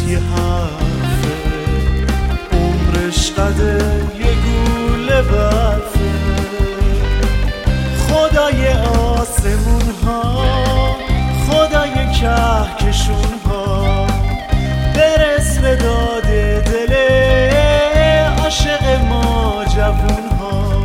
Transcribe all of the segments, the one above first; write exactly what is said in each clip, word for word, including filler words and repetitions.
سی حرفه، عمرش قده یه گوله برفه. خدای آسمون ها، خدای کهکشون ها، برس به داد دل عاشق ما جوون ها.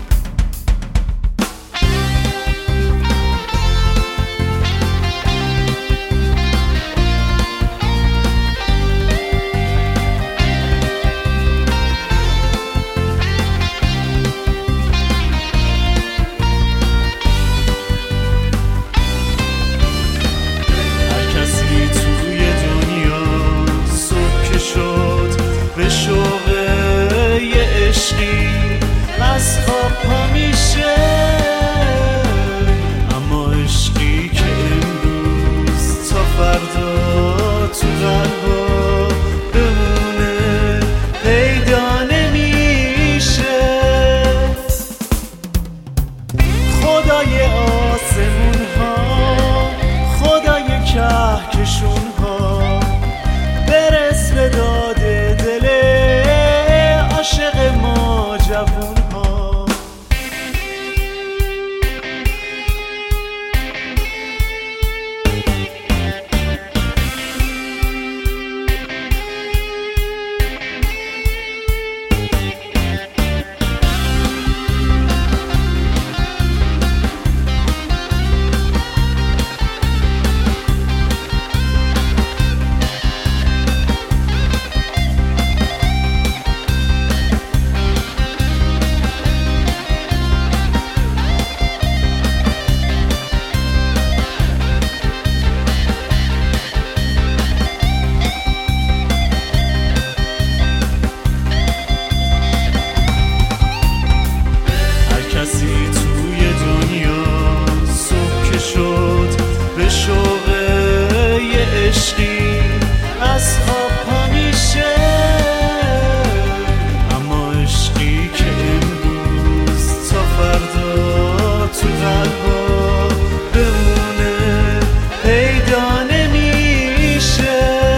به شوق یه عشقی از خواب پا میشه، اما عشقی که امروز تا فردا تو قلبا بمونه پیدا نمیشه. خدای آسمون ها، خدای کهکشون ها، برس به داد دل عاشق ما جوون ها. به شوق یه عشقی از خواب پا میشه، اما عشقی که امروز تا فردا تو قلبا بمونه پیدا نمیشه.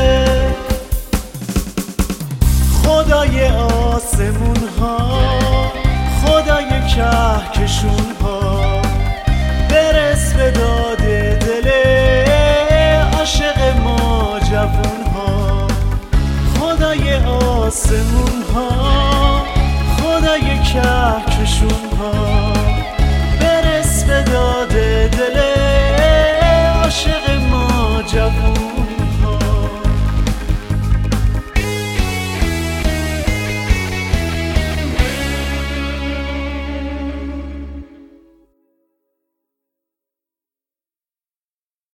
خدای آسمون ها، خدای کهکشون ها، برس به داد دل عاشق ما جوون ها. خدای آسمون ها، خدای کهکشون ها، برس به داد دل عاشق ما جوون